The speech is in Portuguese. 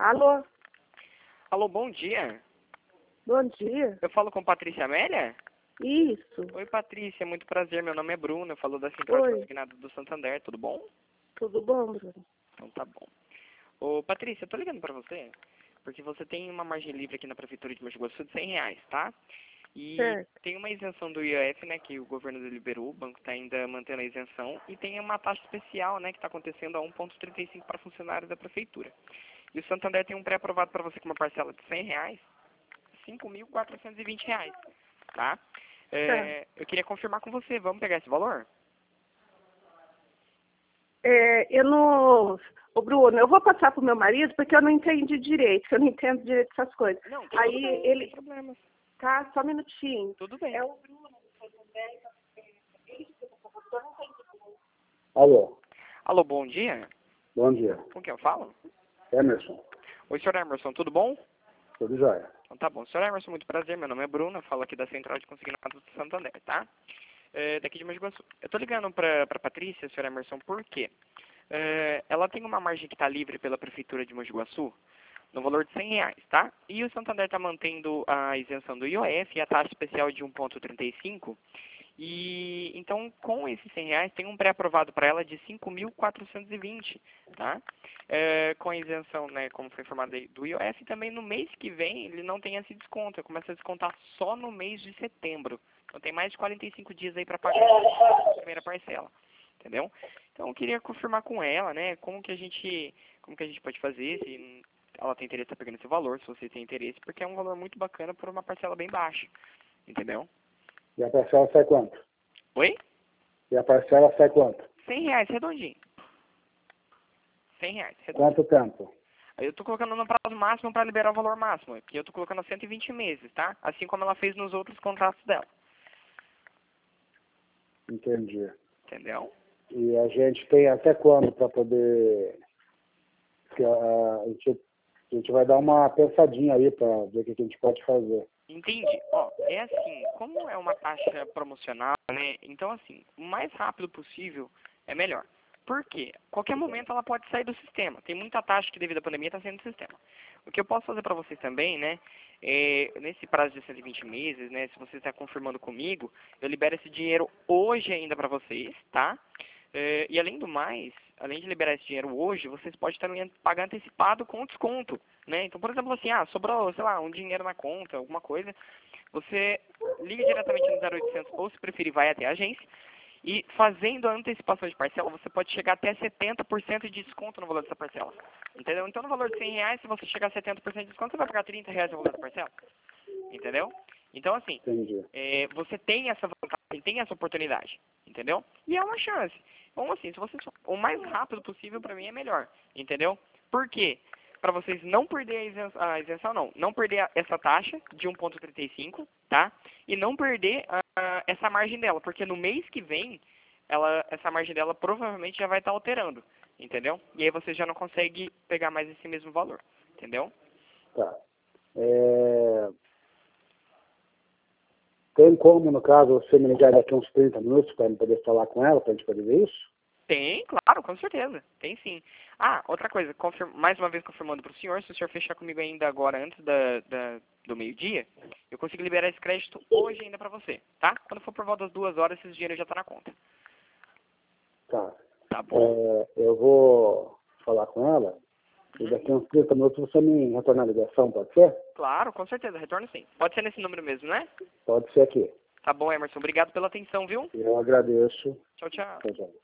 Alô? Alô, bom dia. Bom dia. Eu falo com Patrícia Amélia? Isso. Oi, Patrícia, muito prazer. Meu nome é Bruno, eu falo da Central de Oi. Consignados do Santander, tudo bom? Tudo bom, Bruno? Então tá bom. Ô, Patrícia, eu tô ligando pra você porque você tem uma margem livre aqui na Prefeitura de Mogi Guaçu de R$ 100, tá? E Certo. tem uma isenção do IOF, né, que o governo liberou, o banco tá ainda mantendo a isenção, e tem uma taxa especial, né, que tá acontecendo a 1,35 para funcionários da Prefeitura. E o Santander tem um pré-aprovado para você com uma parcela de R$ 100, R$ 5.420, tá? Eu queria confirmar com você, vamos pegar esse valor? Eu não... Ô, Bruno, eu vou passar pro meu marido porque eu não entendi direito, que eu não entendo direito essas coisas. Não, tudo Aí bem, ele... sem problemas. Tá, só um minutinho. Tudo bem. É o Bruno do Santander. Alô, Alô, bom dia. bom dia. Com quem eu falo? Emerson, Oi, senhor Emerson, tudo bom? tudo jóia? Então tá bom. Senhor Emerson, muito prazer. Meu nome é Bruno, eu falo aqui da Central de Consignados do Santander, tá? Daqui de Mogi Guaçu. Eu tô ligando pra Patrícia, senhor Emerson, por quê? Ela tem uma margem que tá livre pela Prefeitura de Mogi Guaçu, no valor de R$ 100, tá? E o Santander tá mantendo a isenção do IOF e a taxa especial de 1,35. E então, com esses R$ 100, tem um pré-aprovado para ela de 5.420, tá? Com a isenção, né, como foi informado aí, do IOF, também no mês que vem ele não tem esse desconto, começa a descontar só no mês de setembro. Então tem mais de 45 dias aí para pagar a primeira parcela, entendeu? Então eu queria confirmar com ela, né, como que a gente pode fazer, se ela tem interesse em estar pegando esse valor, se você tem interesse, porque é um valor muito bacana por uma parcela bem baixa, entendeu? E a parcela sai quanto? Oi? E a parcela sai quanto? R$ 100, redondinho. R$ 100, redondinho. Quanto tempo? Aí eu tô colocando no prazo máximo para liberar o valor máximo, que eu tô colocando a 120 meses, tá? Assim como ela fez nos outros contratos dela. Entendi. Entendeu? E a gente tem até quando para poder... que a gente vai dar uma pensadinha aí para ver o que a gente pode fazer. Entendi. Ó, é assim, como é uma taxa promocional, né? Então, assim, o mais rápido possível é melhor. Por quê? Qualquer momento ela pode sair do sistema. Tem muita taxa que devido à pandemia está saindo do sistema. O que eu posso fazer para vocês também, né? Nesse prazo de 120 meses, né? Se você está confirmando comigo, eu libero esse dinheiro hoje ainda para vocês, tá? E além do mais, além de liberar esse dinheiro hoje, vocês podem também pagar antecipado com desconto, né? Então, por exemplo, assim, sobrou, sei lá, um dinheiro na conta, alguma coisa, você liga diretamente no 0800 ou, se preferir, vai até a agência e fazendo a antecipação de parcela, você pode chegar até 70% de desconto no valor dessa parcela, entendeu? Então, no valor de R$ 100, se você chegar a 70% de desconto, você vai pagar R$ 30 no valor da parcela, entendeu? Então, assim, Entendi. você tem essa vantagem, tem essa oportunidade, entendeu? E é uma chance. Então, assim, se você o mais rápido possível para mim é melhor, entendeu? Por quê? Para vocês não perder a isenção, não perder essa taxa de 1,35, tá? E não perder essa margem dela, porque no mês que vem, essa margem dela provavelmente já vai estar alterando, entendeu? E aí você já não consegue pegar mais esse mesmo valor, entendeu? Tá. Tem como, no caso, você me ligar daqui uns 30 minutos para eu poder falar com ela, para a gente poder ver isso? Tem, claro, com certeza. Tem sim. Outra coisa, mais uma vez confirmando para o senhor, se o senhor fechar comigo ainda agora, antes do meio-dia, eu consigo liberar esse crédito hoje ainda para você, tá? Quando for por volta das 2 horas, esse dinheiro já está na conta. Tá. Tá bom? Eu vou falar com ela e daqui uns 30 minutos você me retornar a ligação, pode ser? Claro, com certeza, retorno sim. Pode ser nesse número mesmo, né? Pode ser aqui. Tá bom, Emerson. Obrigado pela atenção, viu? Eu agradeço. Tchau, tchau. Tchau, tchau.